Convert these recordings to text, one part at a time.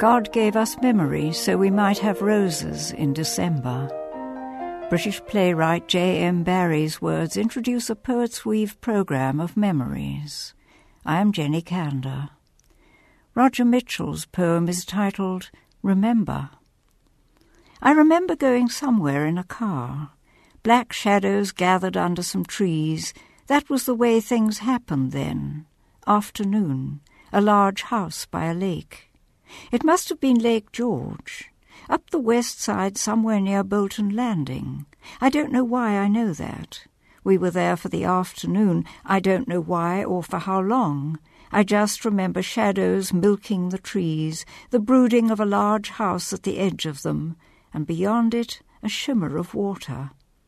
God gave us memory so we might have roses in December. British playwright J.M. Barrie's words introduce a Poet's Weave programme of memories. I am Jenny Kander. Roger Mitchell's poem is titled Remember. I remember going somewhere in a car. Black shadows gathered under some trees. That was the way things happened then. Afternoon, a large house by a lake. It must have been Lake George, up the west side somewhere near Bolton Landing. I don't know why I know that. We were there for the afternoon. I don't know why or for how long. I just remember shadows milking the trees, the brooding of a large house at the edge of them, and beyond it a shimmer of water.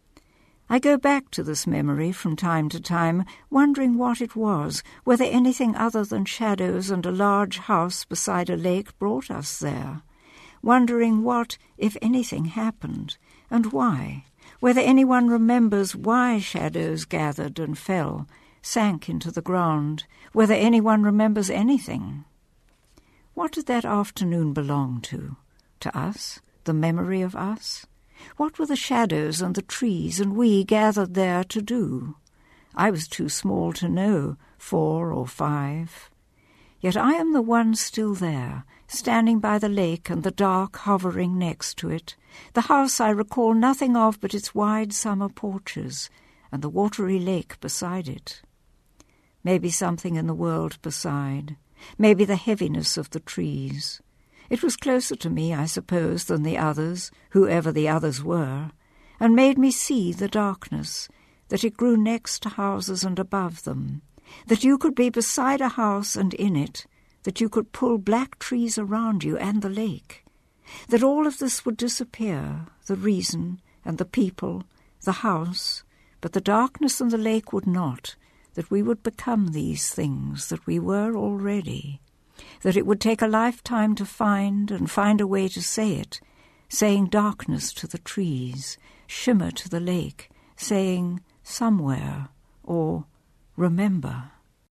I go back to this memory from time to time, wondering what it was, whether anything other than shadows and a large house beside a lake brought us there, wondering what, if anything, happened, and why, whether anyone remembers why shadows gathered and fell, sank into the ground, whether anyone remembers anything. What did that afternoon belong to? To us? The memory of us? What were the shadows and the trees and we gathered there to do? I was too small to know, 4 or 5. Yet I am the one still there, standing by the lake and the dark hovering next to it, the house I recall nothing of but its wide summer porches and the watery lake beside it. Maybe something in the world beside, maybe the heaviness of the trees. It was closer to me, I suppose, than the others, whoever the others were, and made me see the darkness, that it grew next to houses and above them, that you could be beside a house and in it, that you could pull black trees around you and the lake, that all of this would disappear, the reason and the people, the house, but the darkness and the lake would not, that we would become these things that we were already, that it would take a lifetime to find and find a way to say it, saying darkness to the trees, shimmer to the lake, saying somewhere or remember.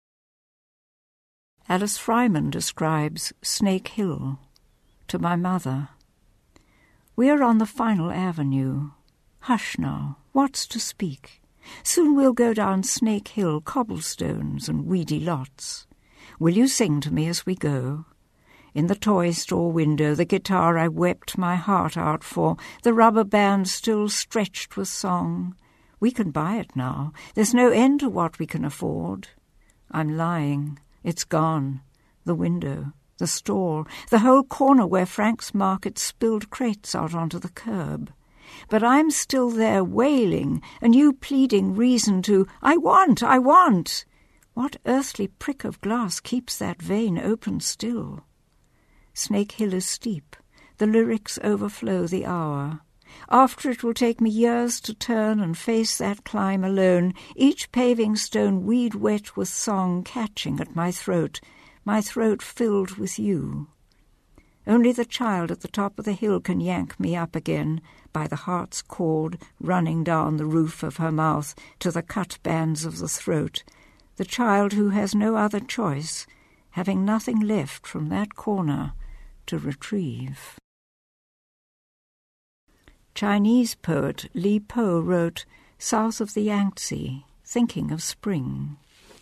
Alice Fryman describes Snake Hill to my mother. We are on the final avenue. Hush now, what's to speak? Soon we'll go down Snake Hill, cobblestones and weedy lots. Will you sing to me as we go? In the toy store window, the guitar I wept my heart out for, the rubber band still stretched with song. We can buy it now. There's no end to what we can afford. I'm lying. It's gone. The window, the store, the whole corner where Frank's Market spilled crates out onto the curb. But I'm still there wailing, and you pleading reason to, I want, I want. What earthly prick of glass keeps that vein open still? Snake Hill is steep. The lyrics overflow the hour. After it will take me years to turn and face that climb alone, each paving stone weed-wet with song catching at my throat filled with you. Only the child at the top of the hill can yank me up again by the heart's cord running down the roof of her mouth to the cut bands of the throat, the child who has no other choice, having nothing left from that corner to retrieve. Chinese poet Li Po wrote, South of the Yangtze, thinking of spring.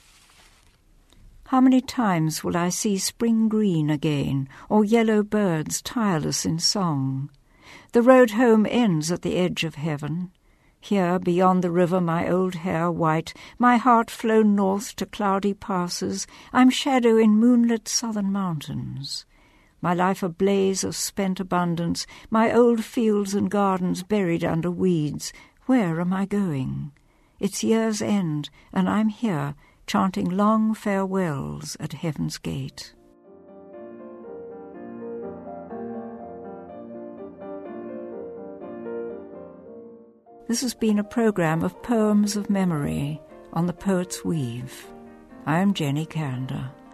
How many times will I see spring green again, or yellow birds tireless in song? The road home ends at the edge of heaven. Here, beyond the river, my old hair white, my heart flown north to cloudy passes, I'm shadow in moonlit southern mountains. My life a blaze of spent abundance, my old fields and gardens buried under weeds. Where am I going? It's year's end, and I'm here, chanting long farewells at heaven's gate. This has been a programme of Poems of Memory on the Poet's Weave. I am Jenny Kander.